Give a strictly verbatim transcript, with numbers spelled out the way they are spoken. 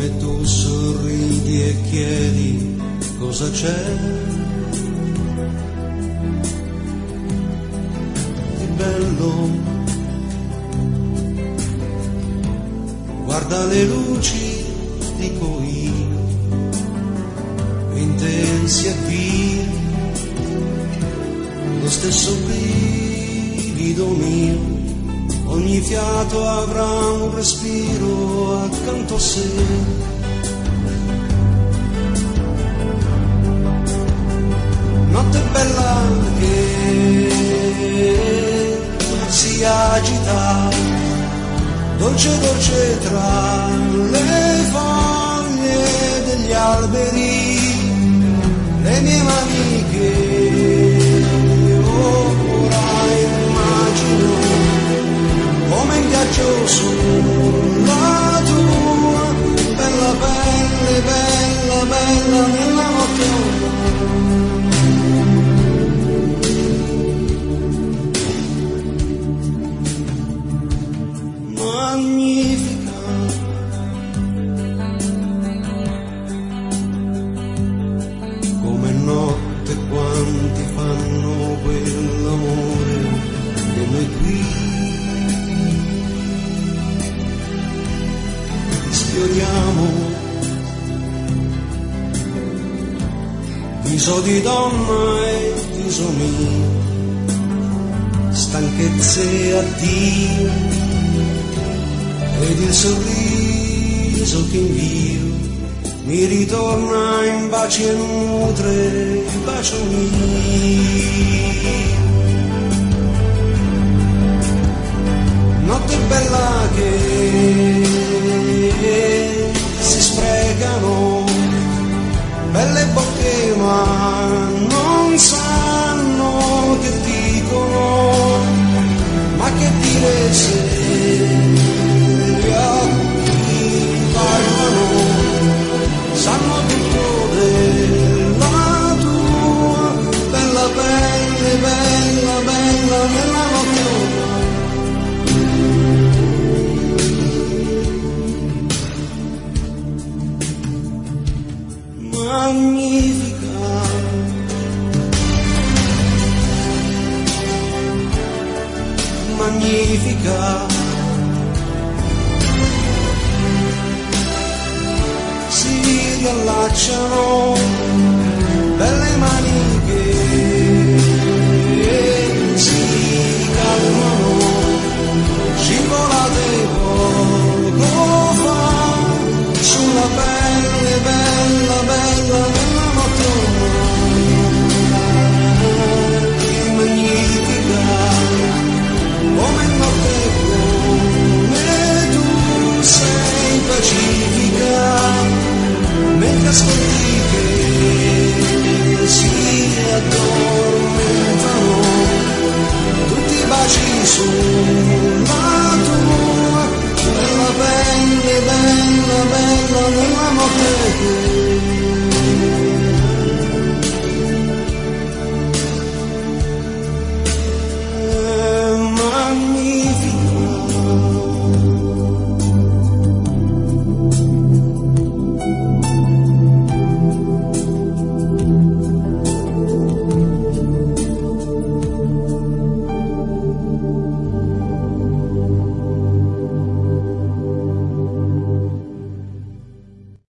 come tu sorridi e chiedi cosa c'è. È bello, guarda le luci, dico io, intensi e vivi, lo stesso brivido mio. Ogni fiato avrà un respiro accanto a sé. Notte bella che si agita, dolce dolce tra le foglie degli alberi, le mie mani che ora immagino come in viaggio sulla tua bella pelle, bella, bella nella notte. Magnifica, come notte quanti fanno quell'amore che noi qui sfioriamo, viso di donna e viso mio, stanchezze e addio, ed il sorriso che invio mi ritorna in baci e nutre il bacio mio. Notte bella che si sprecano, belle bocche ma non sanno che dicono, ma che dire se gli occhi parlano, sanno tutto della tua bella pelle, bella, bella nella notte. Magnifica, magnifica, si riallacciano belle mani che si calmano, scivolate poco fa sulla pelle, bella, bella nella notte. Magnifica, come notte, come tu sei pacifica, mentre ascolti